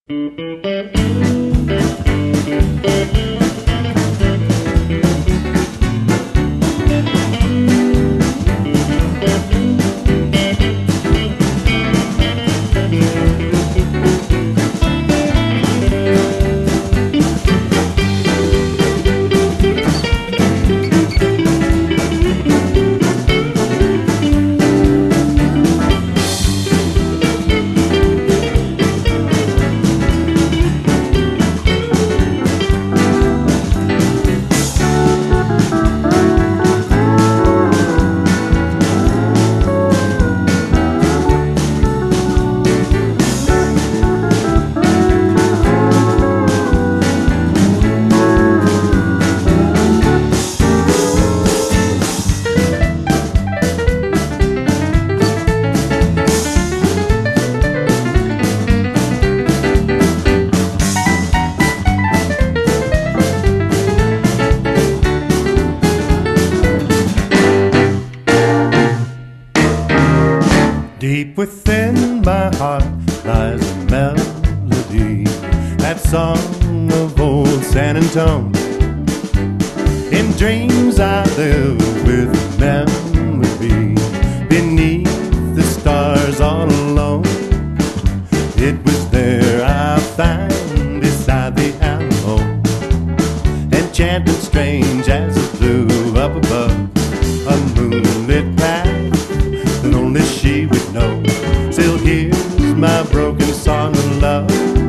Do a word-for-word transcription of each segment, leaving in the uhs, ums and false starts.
Deep within my heart lies a melody, that song of old San Antone. In dreams I live with memory, beneath the stars all alone. It was there I found beside the Alamo, enchantment strange as it flew up above, a moonlit path that only she would know. Still here's my broken song of love.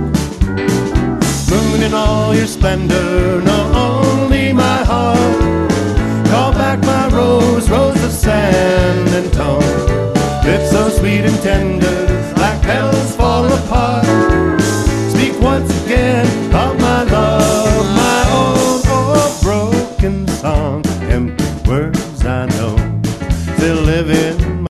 Moon in all your splendor, know only my heart. Call back my rose, rose of sand and tone. Lips so sweet and tender, like petals fall apart. Speak once again of my love, my old, old broken song. Empty words I know, still live in